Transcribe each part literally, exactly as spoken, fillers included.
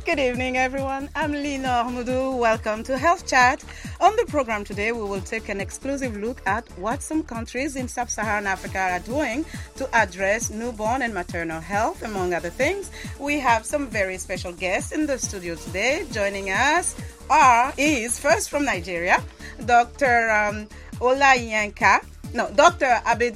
Good evening, everyone. I'm Lina Mudu. Welcome to Health Chat. On the program today, we will take an exclusive look at what some countries in sub-Saharan Africa are doing to address newborn and maternal health, among other things. We have some very special guests in the studio today. Joining us are is first from Nigeria, Doctor Um, Olayanka. No, Doctor Abid.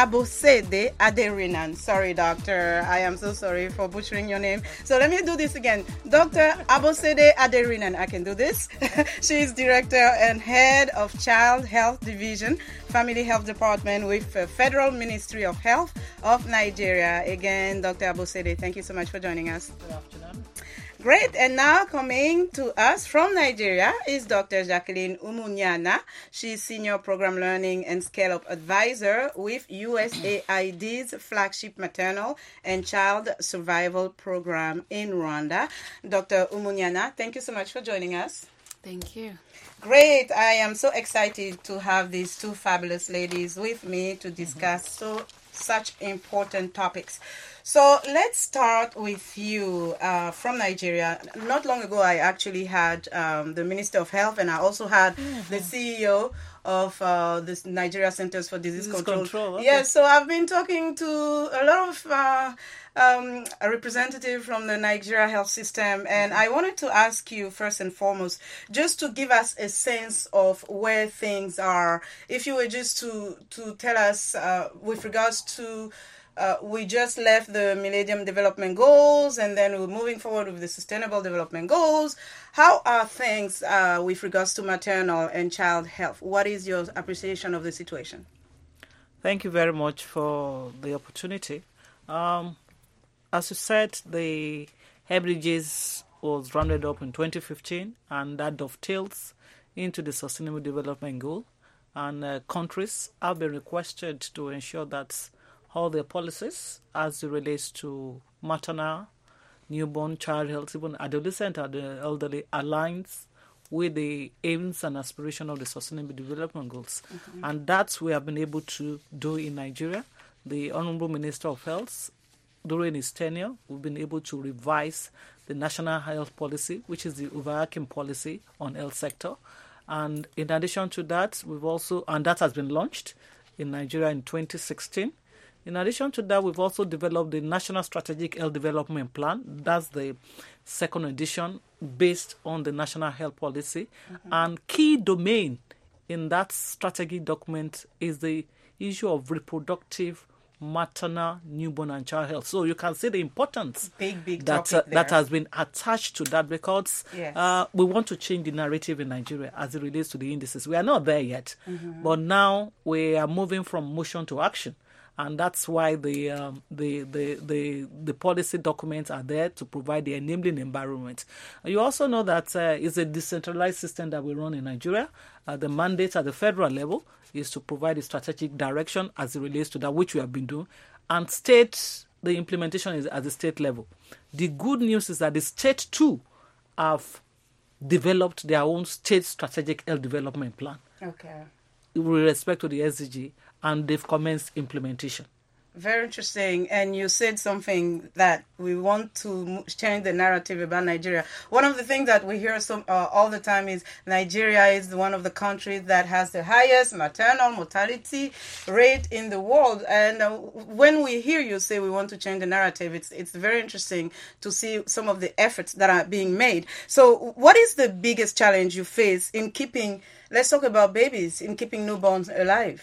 Abosede Aderinan. Sorry, doctor. I am so sorry for butchering your name. So let me do this again. Doctor Abosede Aderinan. I can do this. She is director and head of Child Health Division, Family Health Department with the Federal Ministry of Health of Nigeria. Again, Doctor Abosede, thank you so much for joining us. Good afternoon. Great. And now coming to us from Nigeria is Doctor Jacqueline Umunyana. She's Senior Program Learning and Scale-Up Advisor with U S A I D's flagship maternal and child survival program in Rwanda. Doctor Umunyana, thank you so much for joining us. Thank you. Great. I am so excited to have these two fabulous ladies with me to discuss so such important topics. So let's start with you uh, from Nigeria. Not long ago, I actually had um, the Minister of Health, and I also had mm-hmm. the C E O of uh, the Nigeria Centers for Disease, Disease Control. Control okay. Yes, so I've been talking to a lot of uh, um, a representative from the Nigeria health system, and I wanted to ask you first and foremost, just to give us a sense of where things are. If you were just to to tell us uh, with regards to Uh, we just left the Millennium Development Goals, and then we're moving forward with the Sustainable Development Goals. How are things uh, with regards to maternal and child health? What is your appreciation of the situation? Thank you very much for the opportunity. Um, as you said, the H D Gs was rounded up in twenty fifteen, and that dovetails into the Sustainable Development Goal. And uh, countries have been requested to ensure that all their policies as it relates to maternal, newborn, child health, even adolescent and the elderly aligns with the aims and aspirations of the Sustainable Development Goals. Mm-hmm. And that's what we have been able to do in Nigeria. The Honorable Minister of Health, during his tenure, we've been able to revise the National Health Policy, which is the overarching policy on health sector. And in addition to that, we've also, and that has been launched in Nigeria in twenty sixteen. In addition to that, we've also developed the National Strategic Health Development Plan. That's the second edition based on the National Health Policy. Mm-hmm. And key domain in that strategic document is the issue of reproductive, maternal, newborn, and child health. So you can see the importance big, big that uh, that has been attached to that because yes. uh, we want to change the narrative in Nigeria as it relates to the indices. We are not there yet, mm-hmm. but now we are moving from motion to action. And that's why the, um, the the the the policy documents are there to provide the enabling environment. You also know that uh, it's a decentralized system that we run in Nigeria. Uh, the mandate at the federal level is to provide a strategic direction as it relates to that, which we have been doing. And state, the implementation is at the state level. The good news is that the state too have developed their own state strategic health development plan. Okay. With respect to the S D G, and they've commenced implementation. Very interesting. And you said something that we want to change the narrative about Nigeria. One of the things that we hear some, uh, all the time is Nigeria is one of the countries that has the highest maternal mortality rate in the world. And uh, when we hear you say we want to change the narrative, it's it's very interesting to see some of the efforts that are being made. So what is the biggest challenge you face in keeping, let's talk about babies, in keeping newborns alive?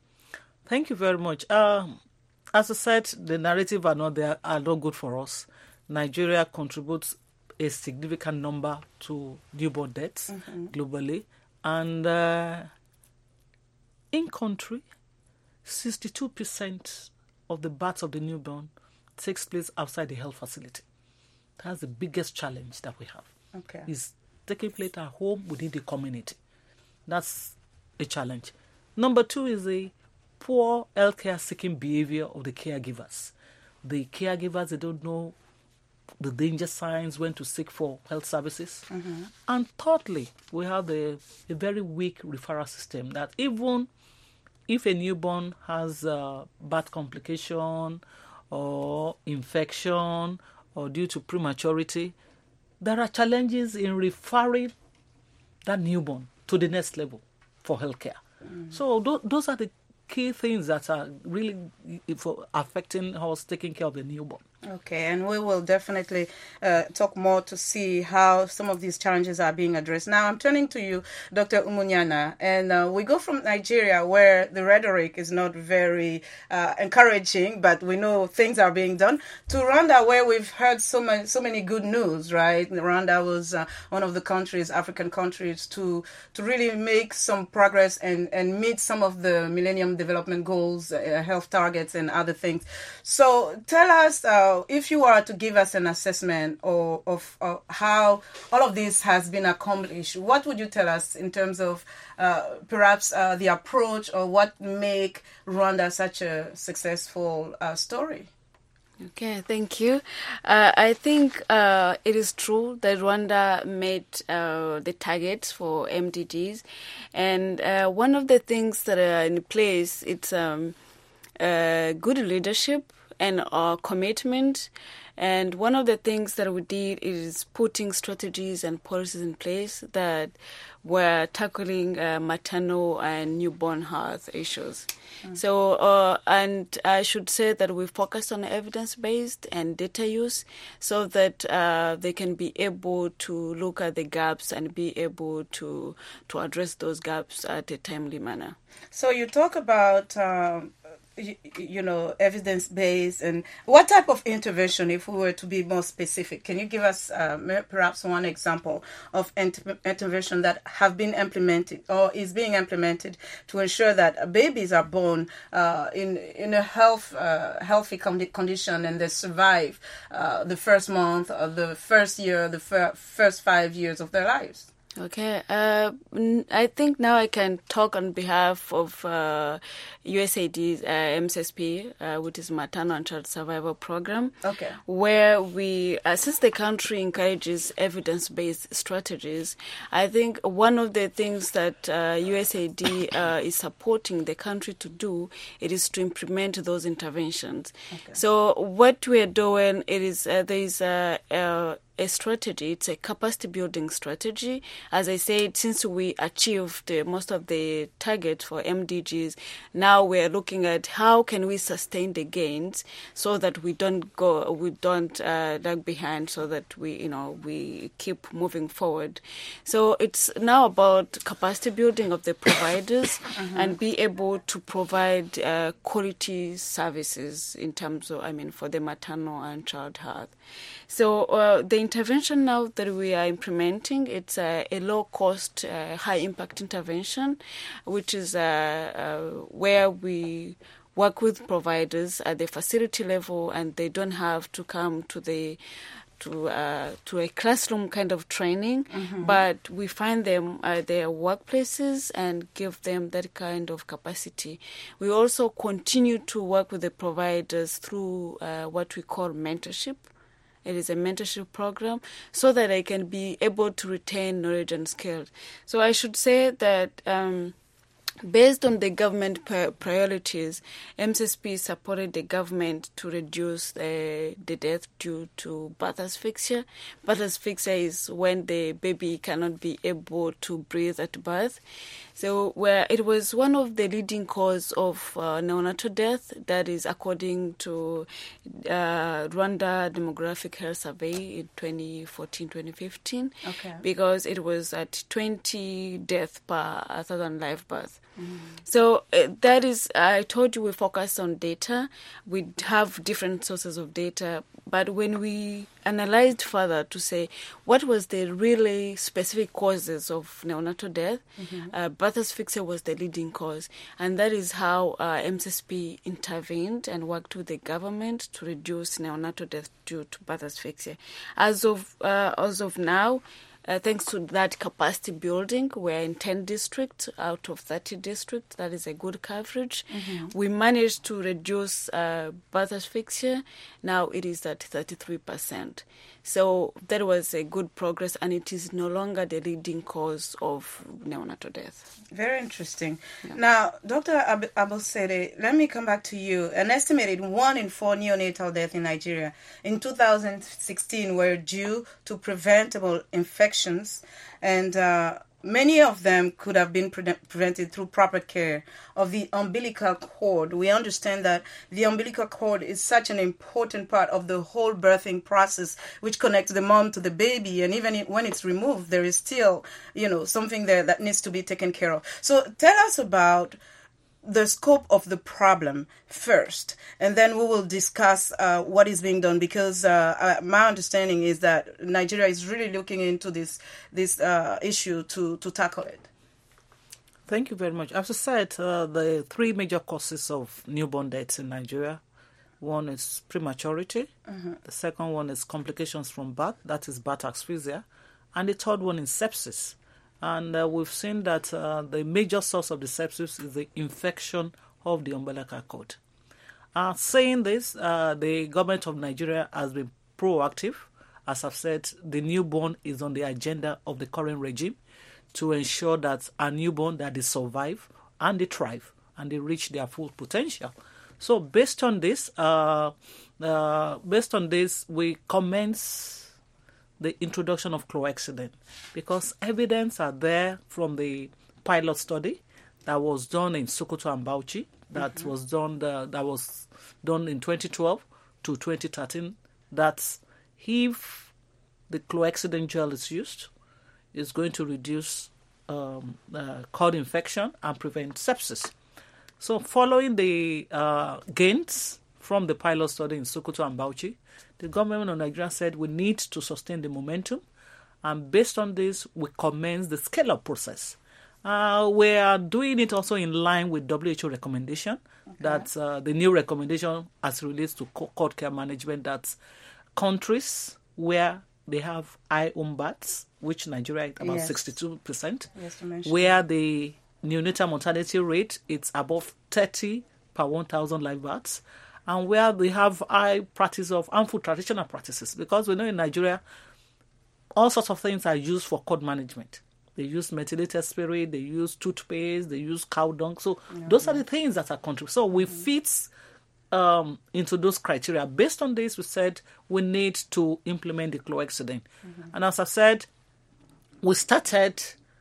Thank you very much. Um, As I said, the narrative are not there, are not good for us. Nigeria contributes a significant number to newborn deaths mm-hmm. globally. And uh, in country, sixty-two percent of the births of the newborn takes place outside the health facility. That's the biggest challenge that we have. Okay. It's taking place at home within the community. That's a challenge. Number two is the poor healthcare seeking behavior of the caregivers. The caregivers, they don't know the danger signs, when to seek for health services. Mm-hmm. And thirdly, we have a, a very weak referral system that even if a newborn has a birth complication or infection or due to prematurity, there are challenges in referring that newborn to the next level for healthcare. Mm. So th- those are the key things that are really for affecting us taking care of the newborn. Okay, and we will definitely uh, talk more to see how some of these challenges are being addressed. Now, I'm turning to you, Doctor Umunyana, and uh, we go from Nigeria, where the rhetoric is not very uh, encouraging, but we know things are being done, to Rwanda, where we've heard so many, so many good news, right? Rwanda was uh, one of the countries, African countries, to to really make some progress and, and meet some of the Millennium Development Goals, uh, health targets, and other things. So tell us, uh, if you were to give us an assessment of, of, of how all of this has been accomplished, what would you tell us in terms of uh, perhaps uh, the approach, or what make Rwanda such a successful uh, story? Okay, thank you. Uh, I think uh, it is true that Rwanda made uh, the targets for M D Gs, and uh, one of the things that are in place, it's um, uh, good leadership and our commitment. And one of the things that we did is putting strategies and policies in place that were tackling uh, maternal and newborn health issues. Mm. So, uh, and I should say that we focused on evidence-based and data use so that uh, they can be able to look at the gaps and be able to to address those gaps at a timely manner. So you talk about um, You, you know, evidence-based, and what type of intervention, if we were to be more specific? Can you give us uh, perhaps one example of inter- intervention that have been implemented or is being implemented to ensure that babies are born uh, in in a health uh, healthy con- condition and they survive uh, the first month, or the first year, the fir- first five years of their lives? Okay, uh, I think now I can talk on behalf of uh, U S A Id's uh, M S S P, uh, which is Maternal and Child Survival Program, okay, where we, uh, since the country encourages evidence-based strategies, I think one of the things that uh, U S A I D uh, is supporting the country to do, it is to implement those interventions. Okay. So what we are doing, it is uh, there is a, a a strategy. It's a capacity building strategy. As I said, since we achieved uh, most of the targets for M D Gs, now we're looking at how can we sustain the gains so that we don't go, we don't uh, lag behind, so that we, you know, we keep moving forward. So it's now about capacity building of the providers mm-hmm. and be able to provide uh, quality services in terms of, I mean, for the maternal and child health. So uh, the intervention now that we are implementing, it's a, a low-cost, uh, high-impact intervention, which is uh, uh, where we work with providers at the facility level, and they don't have to come to the to uh, to a classroom kind of training, mm-hmm. but we find them at their workplaces and give them that kind of capacity. We also continue to work with the providers through uh, what we call mentorship. It is a mentorship program so that I can be able to retain knowledge and skills. So I should say that um, based on the government priorities, M S S P supported the government to reduce uh, the death due to birth asphyxia. Birth asphyxia is when the baby cannot be able to breathe at birth. So where it was one of the leading cause of uh, neonatal death, that is according to uh, Rwanda Demographic Health Survey in twenty fourteen twenty fifteen, okay. because it was at twenty deaths per one thousand live births. Mm-hmm. So uh, that is, I told you we focus on data. We have different sources of data, but when we analyzed further to say what was the really specific causes of neonatal death, mm-hmm. uh, birth asphyxia was the leading cause, and that is how uh, M S S P intervened and worked with the government to reduce neonatal death due to birth asphyxia. As of uh, as of now, uh, thanks to that capacity building, we're in ten districts out of thirty districts. That is a good coverage. Mm-hmm. We managed to reduce uh, birth asphyxia. Now it is at thirty-three percent. So that was a good progress, and it is no longer the leading cause of neonatal death. Very interesting. Yeah. Now, Doctor Ab- Abosede, let me come back to you. An estimated one in four neonatal deaths in Nigeria in two thousand sixteen were due to preventable infections, and uh, many of them could have been pre- prevented through proper care of the umbilical cord. We understand that the umbilical cord is such an important part of the whole birthing process, which connects the mom to the baby. And even when it's removed, there is still, you know, something there that needs to be taken care of. So tell us about the scope of the problem first, and then we will discuss uh, what is being done, because uh, uh, my understanding is that Nigeria is really looking into this this uh, issue to, to tackle it. Thank you very much. As I said, uh, the three major causes of newborn deaths in Nigeria, one is prematurity, mm-hmm. the second one is complications from birth, that is birth asphyxia, and the third one is sepsis. And uh, we've seen that uh, the major source of the sepsis is the infection of the umbilical cord. Uh, saying this, uh, the government of Nigeria has been proactive. As I've said, the newborn is on the agenda of the current regime to ensure that a newborn, that they survive and they thrive and they reach their full potential. So based on this, uh, uh, based on this, we commence the introduction of cloexidine, because evidence are there from the pilot study that was done in Sokoto and Bauchi, that mm-hmm. was done the, that was done in twenty twelve to twenty thirteen, that if the cloexidine gel is used, is going to reduce um, uh, cord infection and prevent sepsis. So following the uh, gains from the pilot study in Sokoto and Bauchi, the government of Nigeria said we need to sustain the momentum, and based on this, we commence the scale-up process. Uh, we are doing it also in line with W H O recommendation, okay. that uh, the new recommendation as relates to cord care management, that countries where they have high home births, which Nigeria is about yes. sixty-two percent, yes, where the neonatal mortality rate is above thirty per one thousand live births, and where they have high practice of harmful traditional practices. Because we know in Nigeria, all sorts of things are used for cord management. They use methylated spirit, they use toothpaste, they use cow dung. So mm-hmm. those are the things that are contributing. So we mm-hmm. fit um, into those criteria. Based on this, we said we need to implement the cloexidine. Mm-hmm. And as I said, we started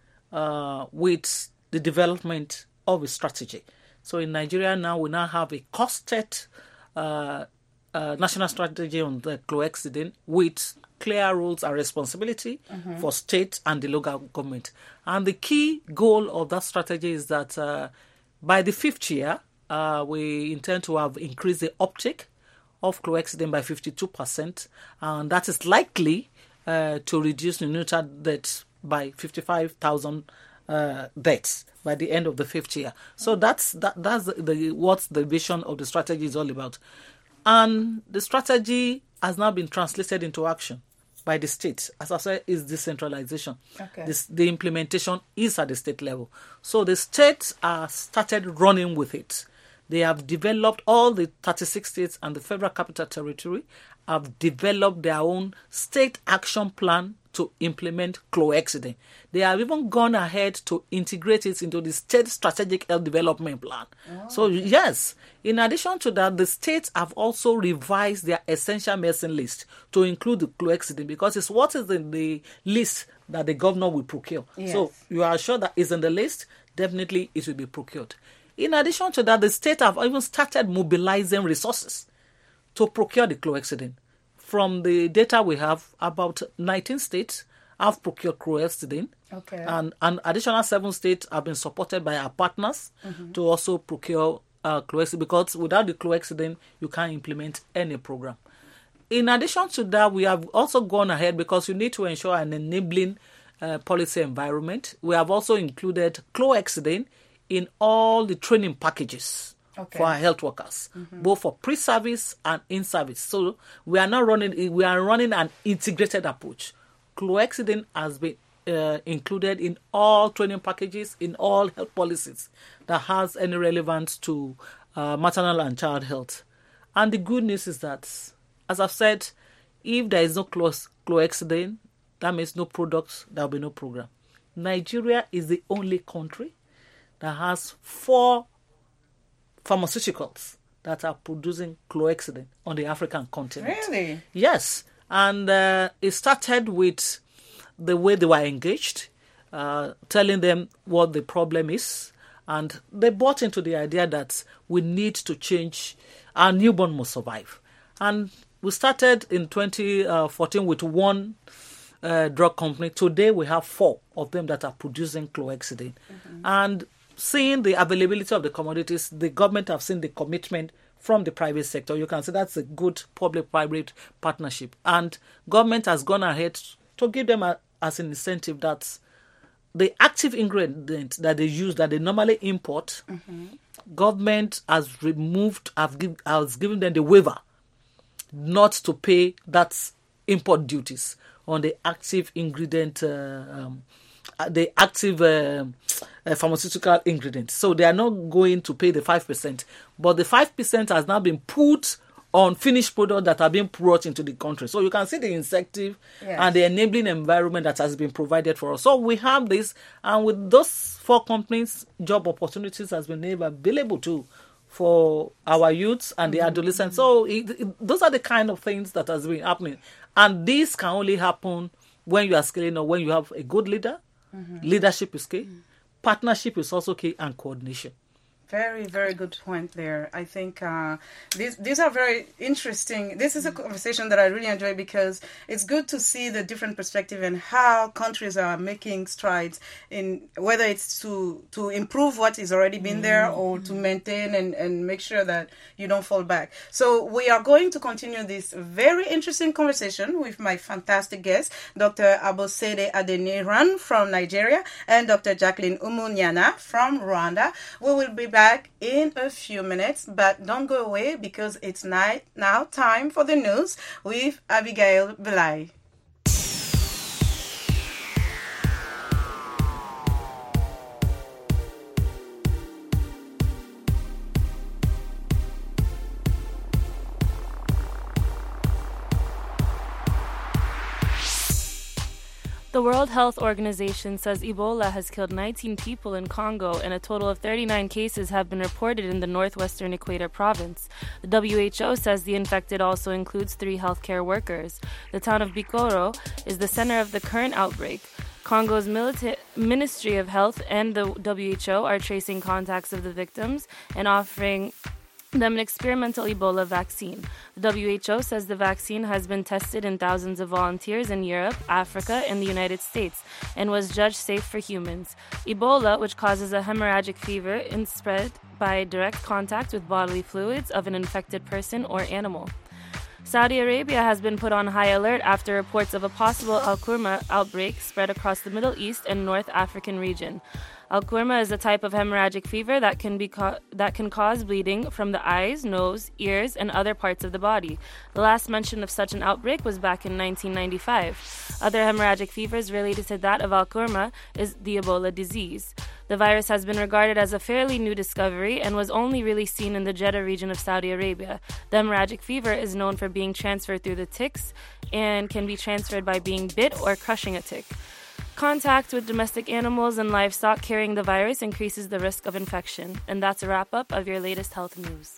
uh, with the development of a strategy. So in Nigeria now, we now have a costed uh, uh, national strategy on the cloexidine with clear rules and responsibility mm-hmm. for state and the local government. And the key goal of that strategy is that uh, by the fifth year, uh, we intend to have increased the uptake of cloexidine by fifty-two percent, and that is likely uh, to reduce neonatal deaths by fifty-five thousand uh, deaths by the end of the fifth year. So that's that, that's the, the what the vision of the strategy is all about. And the strategy has now been translated into action by the state. As I said, is decentralization. Okay. This, the implementation is at the state level. So the states are started running with it. They have developed, all the thirty-six states and the Federal Capital Territory have developed their own state action plan to implement cloexidine. They have even gone ahead to integrate it into the state strategic health development plan. Oh, so okay. yes, in addition to that, the states have also revised their essential medicine list to include the cloexidine, because it's what is in the list that the governor will procure. Yes. So you are sure that it's in the list, definitely it will be procured. In addition to that, the state have even started mobilizing resources to procure the cloexidine. From the data we have, about nineteen states have procured cloexidine, okay. and an additional seven states have been supported by our partners mm-hmm. to also procure uh, cloexidine, because without the cloexidine, you can't implement any program. In addition to that, we have also gone ahead, because you need to ensure an enabling uh, policy environment. We have also included cloexidine in all the training packages okay. for our health workers, mm-hmm. both for pre-service and in-service. So we are now running we are running an integrated approach chlorhexidine has been uh, included in all training packages, in all health policies that has any relevance to uh, maternal and child health. And the good news is that, as I've said, if there is no chlorhexidine, that means no products, there will be no program. Nigeria is the only country that has four pharmaceuticals that are producing chlorhexidine on the African continent. Really? Yes. And uh, it started with the way they were engaged, uh, telling them what the problem is. And they bought into the idea that we need to change, our newborn must survive. And we started in twenty fourteen with one uh, drug company. Today we have four of them that are producing chlorhexidine. Mm-hmm. And seeing the availability of the commodities, the government have seen the commitment from the private sector. You can say that's a good public-private partnership. And government has gone ahead to give them a, as an incentive that the active ingredient that they use, that they normally import, mm-hmm. government has removed, have give, has given them the waiver not to pay that import duties on the active ingredient, uh, um, the active uh, uh, pharmaceutical ingredients. So they are not going to pay the five percent, but the five percent has now been put on finished products that are being brought into the country. So you can see the incentive yes. and the enabling environment that has been provided for us. So we have this, and with those four companies, job opportunities has been made available too for our youths and the mm-hmm. adolescents. So it, it, those are the kind of things that has been happening. And this can only happen when you are scaling or when you have a good leader. Mm-hmm. Leadership is key. Mm-hmm. Partnership is also key, and coordination. Very, very good point there. I think uh, these these are very interesting. This is a conversation that I really enjoy because it's good to see the different perspective and how countries are making strides in whether it's to to improve what is already been there or to maintain and, and make sure that you don't fall back. So we are going to continue this very interesting conversation with my fantastic guests, Doctor Abosede Adeniran from Nigeria and Doctor Jacqueline Umunyana from Rwanda. We will be back in a few minutes, but don't go away because it's night now time for the news with Abigail Belay. The World Health Organization says Ebola has killed nineteen people in Congo and a total of thirty-nine cases have been reported in the northwestern Equator province. The W H O says the infected also includes three healthcare workers. The town of Bikoro is the center of the current outbreak. Congo's milita- Ministry of Health and the W H O are tracing contacts of the victims and offering them an experimental Ebola vaccine. The W H O says the vaccine has been tested in thousands of volunteers in Europe, Africa, and the United States, and was judged safe for humans. Ebola, which causes a hemorrhagic fever, is spread by direct contact with bodily fluids of an infected person or animal. Saudi Arabia has been put on high alert after reports of a possible Al-Qurma outbreak spread across the Middle East and North African region. Al-Qurma is a type of hemorrhagic fever that can be co- that can cause bleeding from the eyes, nose, ears, and other parts of the body. The last mention of such an outbreak was back in nineteen ninety-five. Other hemorrhagic fevers related to that of Al-Qurma is the Ebola disease. The virus has been regarded as a fairly new discovery and was only really seen in the Jeddah region of Saudi Arabia. The hemorrhagic fever is known for being transferred through the ticks and can be transferred by being bit or crushing a tick. Contact with domestic animals and livestock carrying the virus increases the risk of infection. And that's a wrap-up of your latest health news.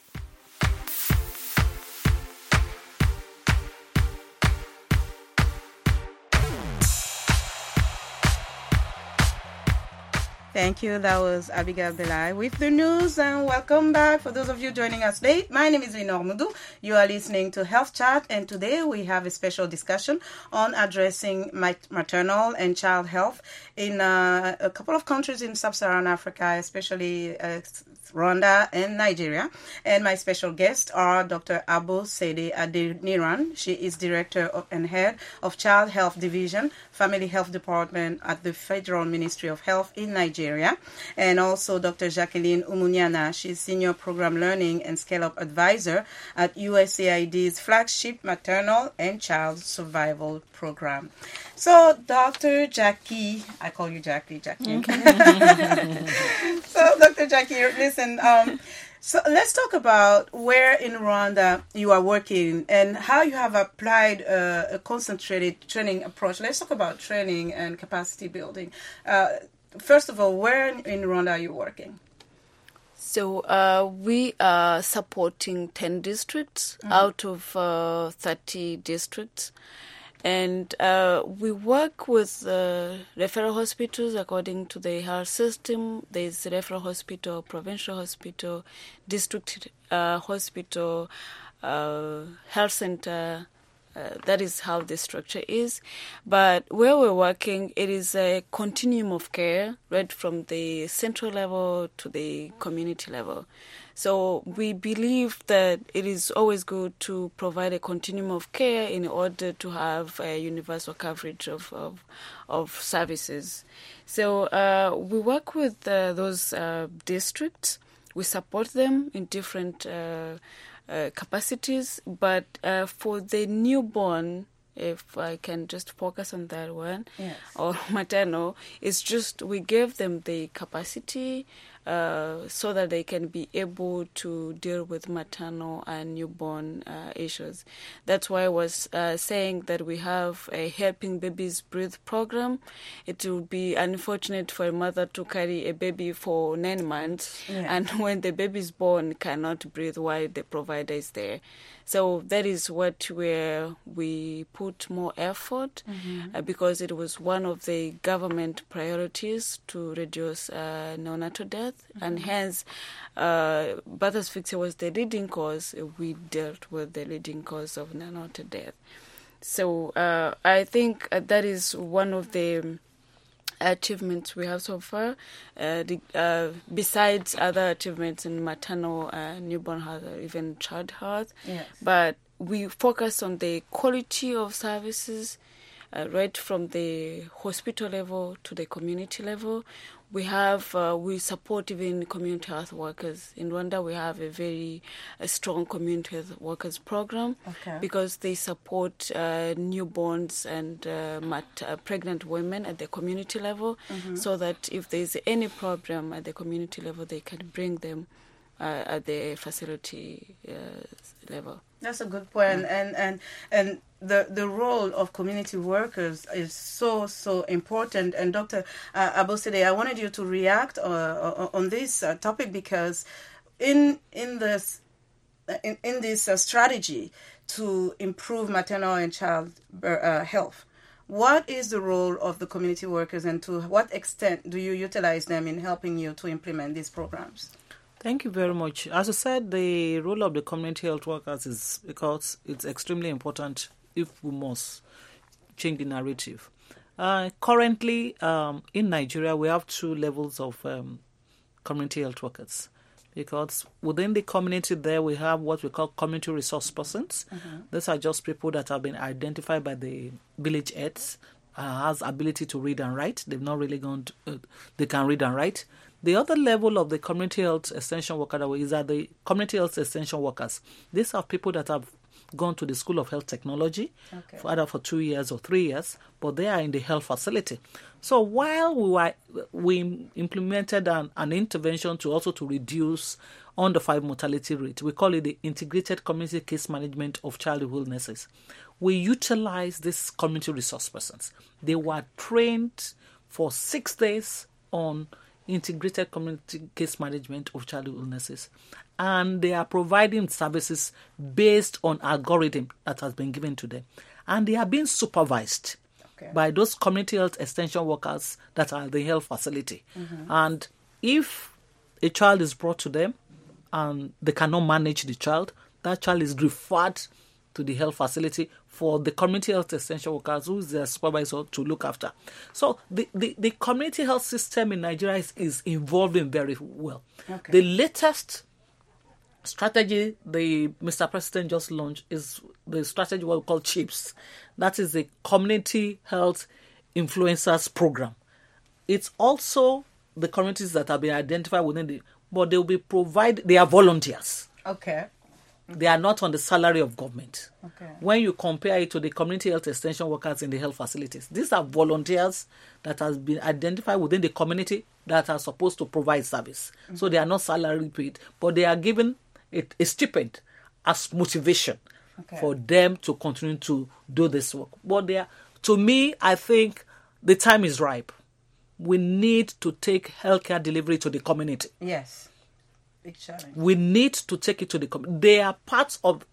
Thank you. That was Abigail Belay with the news, and welcome back for those of you joining us late. My name is Linor Mudu. You are listening to Health Chat, and today we have a special discussion on addressing maternal and child health in uh, a couple of countries in sub-Saharan Africa, especially uh, Rwanda and Nigeria. And my special guests are Doctor Abosede Adeniran. She is Director of, and Head of Child Health Division, Family Health Department at the Federal Ministry of Health in Nigeria. Nigeria. And also Doctor Jacqueline Umunyana. She's Senior Program Learning and Scale-Up Advisor at U S A I D's flagship Maternal and Child Survival Program. So, Doctor Jackie, I call you Jackie, Jackie. So, Doctor Jackie, listen, um, so let's talk about where in Rwanda you are working and how you have applied uh, a concentrated training approach. Let's talk about training and capacity building. Uh, first of all, where in Rwanda are you working? So uh, we are supporting ten districts mm-hmm. out of uh, thirty districts. And uh, we work with uh, referral hospitals according to the health system. There's referral hospital, provincial hospital, district uh, hospital, uh, health center. Uh, that is how the structure is. But where we're working, it is a continuum of care, right from the central level to the community level. So we believe that it is always good to provide a continuum of care in order to have a universal coverage of of, of services. So uh, we work with uh, those uh, districts. We support them in different uh, uh, capacities. But uh, for the newborn, if I can just focus on that one, yes. or maternal, it's just we give them the capacity uh, so that they can be able to deal with maternal and newborn uh, issues. That's why I was uh, saying that we have a Helping Babies Breathe program. It will be unfortunate for a mother to carry a baby for nine months, yeah. and when the baby is born, cannot breathe while the provider is there. So that is what where we put more effort mm-hmm. uh, because it was one of the government priorities to reduce uh, neonatal death, mm-hmm. and hence uh, birth asphyxia was the leading cause. We dealt with the leading cause of neonatal death. So uh, I think uh, that is one of the achievements we have so far, uh, the, uh, besides other achievements in maternal uh, newborn health or even child health. Yes. But we focus on the quality of services uh, right from the hospital level to the community level. We have, uh, we support even community health workers. In Rwanda, we have a very a strong community health workers program, okay. because they support uh, newborns and uh, mat- uh, pregnant women at the community level, mm-hmm. so that if there's any problem at the community level, they can bring them uh, at the facility uh, level. That's a good point. Mm. And and and the the role of community workers is so so important. And Doctor Uh, Abosede, I wanted you to react uh, on this uh, topic because in in this in, in this uh, strategy to improve maternal and child uh, health, what is the role of the community workers, and to what extent do you utilize them in helping you to implement these programs? Thank you very much. As I said, the role of the community health workers is because it's extremely important if we must change the narrative. Uh, currently, um, in Nigeria, we have two levels of um, community health workers, because within the community there, we have what we call community resource persons. Mm-hmm. These are just people that have been identified by the village heads, uh, has ability to read and write. They've not really gone to, uh, they can read and write. The other level of the community health extension worker is that the community health extension workers. These are people that have gone to the School of Health Technology, okay. for either for two years or three years, but they are in the health facility. So while we were, we implemented an, an intervention to also to reduce under five mortality rate, we call it the Integrated Community Case Management of Childhood Illnesses. We utilize these community resource persons. They were trained for six days on integrated community case management of childhood illnesses, and they are providing services based on algorithm that has been given to them, and they are being supervised okay. by those community health extension workers that are in the health facility. Mm-hmm. And if a child is brought to them and they cannot manage the child, that child is referred to the health facility for the community health extension workers, who is their supervisor, to look after. So the, the, the community health system in Nigeria is, is evolving very well. Okay. The latest strategy the Mister President just launched is the strategy what we call CHIPS. That is the Community Health Influencers Program. It's also the communities that have been identified within the, but they will be provide. They are volunteers. Okay. They are not on the salary of government. Okay. When you compare it to the community health extension workers in the health facilities, these are volunteers that has been identified within the community that are supposed to provide service. Mm-hmm. So they are not salary paid, but they are given a, a stipend as motivation okay. for them to continue to do this work. But they are, to me, I think the time is ripe. We need to take healthcare delivery to the community. Yes. Big challenge. We need to take it to the community. They are parts of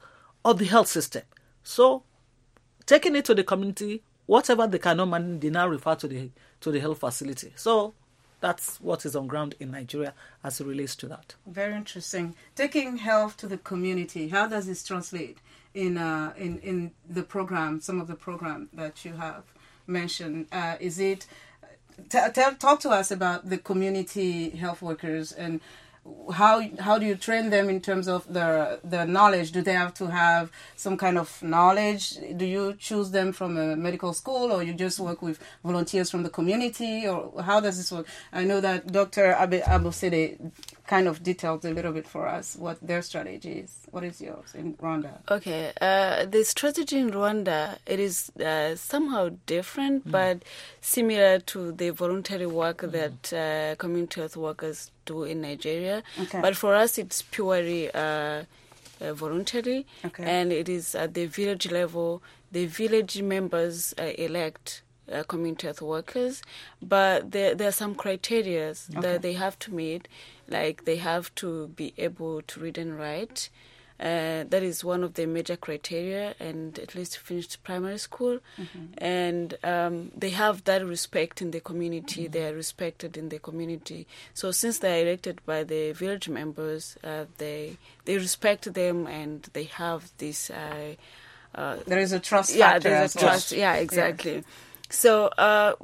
of the health system. So, taking it to the community, whatever they cannot manage, they now refer to the to the health facility. So, that's what is on ground in Nigeria as it relates to that. Very interesting. Taking health to the community, how does this translate in uh, in in the program? Some of the program that you have mentioned, uh, is it? T- t- talk to us about the community health workers and. How how do you train them in terms of their their knowledge? Do they have to have some kind of knowledge? Do you choose them from a medical school, or you just work with volunteers from the community, or how does this work? I know that Doctor Abe Abosede kind of detailed a little bit for us what their strategy is. What is yours in Rwanda? Okay, uh, the strategy in Rwanda, it is uh, somehow different, mm. but similar to the voluntary work mm. that uh, community health workers do in Nigeria. Okay. But for us, it's purely uh, uh, voluntary, okay. and it is at the village level. The village members uh, elect uh, community health workers, but there, there are some criteria okay. that they have to meet, like they have to be able to read and write. Uh, that is one of the major criteria, and at least finished primary school. Mm-hmm. And um, they have that respect in the community. Mm-hmm. They are respected in the community. So since they are elected by the village members, uh, they they respect them, and they have this. Uh, uh, there is a trust yeah, factor. Yeah, there's a trust. Well. Yeah, exactly. Yes. So uh,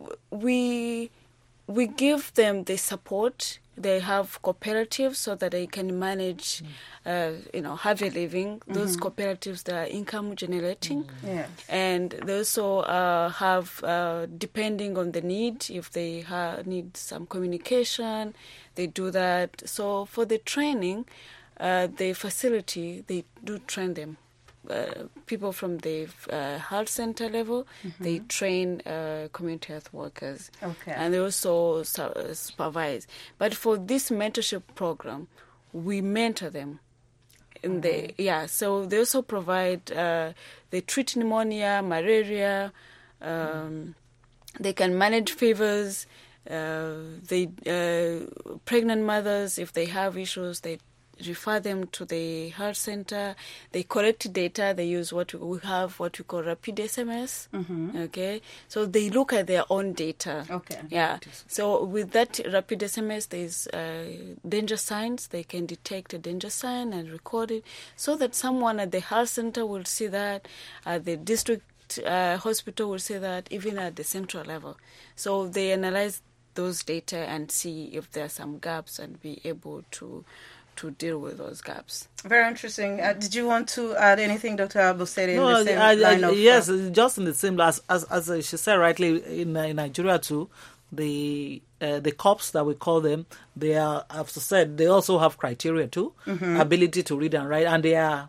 we we give them the support. They have cooperatives so that they can manage, uh, you know, have a living. Mm-hmm. Those cooperatives that are income generating. Mm-hmm. Yes. And they also uh, have, uh, depending on the need, if they ha- need some communication, they do that. So for the training, uh, the facility, they do train them. Uh, people from the uh, health center level, mm-hmm. they train uh, community health workers, okay. and they also su- supervise. But for this mentorship program, we mentor them. In mm-hmm. the yeah, so they also provide. Uh, they treat pneumonia, malaria. Um, mm-hmm. They can manage fevers. Uh, they uh, pregnant mothers, if they have issues, they refer them to the health center. They collect data. They use what we have, what we call rapid S M S. Mm-hmm. Okay, so they look at their own data. Okay, yeah. So with that rapid S M S, there's uh, danger signs. They can detect a danger sign and record it, so that someone at the health center will see that, at the district uh, hospital will see that, even at the central level. So they analyze those data and see if there are some gaps and be able to. to deal with those gaps. Very interesting. Uh, did you want to add anything, Doctor Abosede? No, in the same I, I, line of, yes, uh, just in the same as as, as she said rightly in, uh, in Nigeria too. The uh, the cops that we call them, they are, as I said, they also have criteria too, mm-hmm. ability to read and write, and they are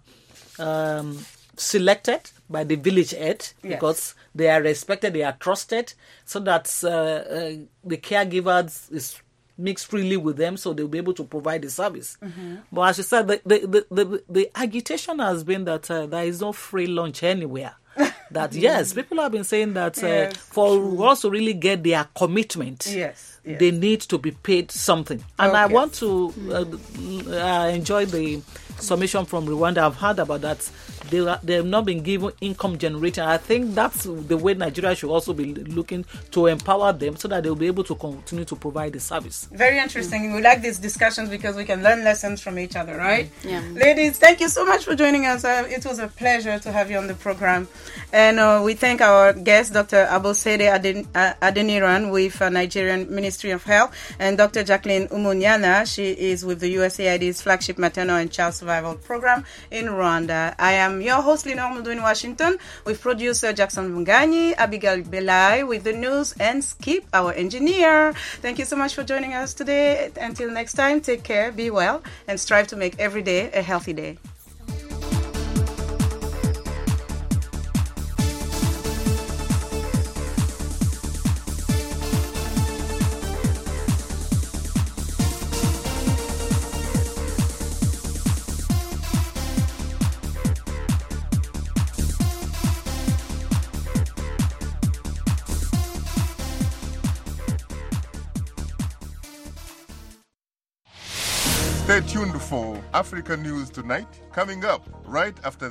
um, selected by the village head yes. because they are respected, they are trusted, so that uh, uh, the caregivers is mix freely with them, so they'll be able to provide the service. Mm-hmm. But as you said, the the, the, the, the agitation has been that uh, there is no free lunch anywhere. That yes, people have been saying that uh, yes, for true. us to really get their commitment, yes, yes. they need to be paid something. And okay. I want to uh, uh, enjoy the submission from Rwanda. I've heard about that. They they have not been given income generating. I think that's the way Nigeria should also be looking to empower them so that they'll be able to continue to provide the service. Very interesting. Mm. We like these discussions because we can learn lessons from each other, right? Yeah. Ladies, thank you so much for joining us. Uh, it was a pleasure to have you on the program. And uh, we thank our guest, Doctor Abosede Aden- uh, Adeniran with uh, Nigerian Ministry of Health, and Doctor Jacqueline Umunyana. She is with the U S A I D's flagship maternal and child survival program in Rwanda. I am your host, Lina Omudu in Washington, with producer Jackson Mungani, Abigail Belai with the news, and Skip, our engineer. Thank you so much for joining us today. Until next time, take care, be well, and strive to make every day a healthy day. Stay tuned for Africa News Tonight, coming up right after